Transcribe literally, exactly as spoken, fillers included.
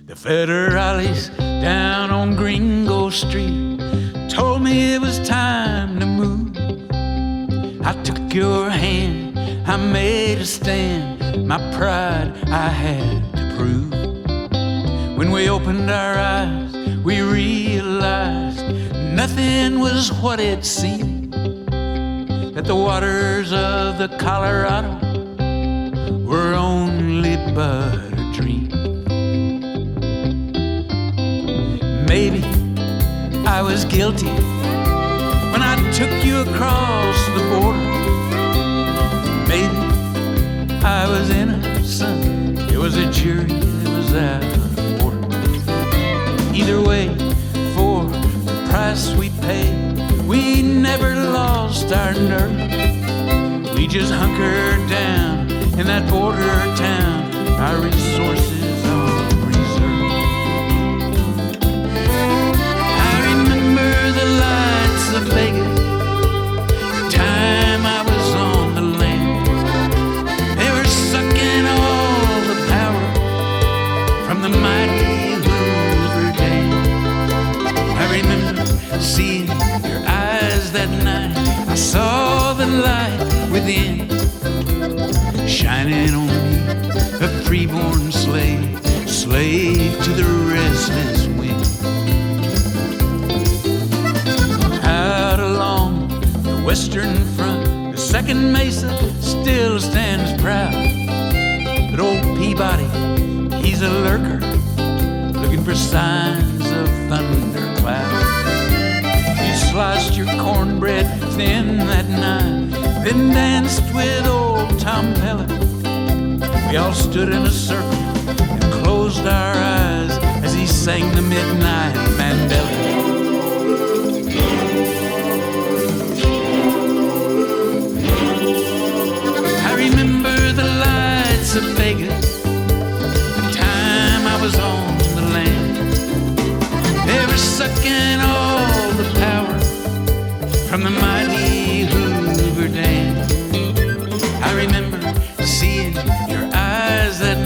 The federales down on Gringo Street told me it was time to move. I took your hand, I made a stand, my pride I had to prove. When we opened our eyes, we realized nothing was what it seemed, that the waters of the Colorado were only but a dream. Maybe I was guilty when I took you across the border. Maybe I was innocent, it was a jury that was out of order. Either way, for the price we paid, we never lost our nerve. We just hunkered down in that border town, our resources all reserved. I remember the lights of Vegas, the time I was on the land. They were sucking all the power from the mighty Hoover Dam. I remember seeing your eyes that night. I saw the light within, shining on me, a freeborn slave, slave to the restless wind. Out along the western front, the Second Mesa still stands proud. But old Peabody, he's a lurker, looking for signs of thundercloud. You sliced your cornbread thin that night, then danced with old Tom Pellet. We all stood in a circle and closed our eyes as he sang the midnight Mandela. I remember the lights of Vegas, the time I was on the land. They were sucking all the power from the mighty Hoover Dam. I remember seeing your eyes that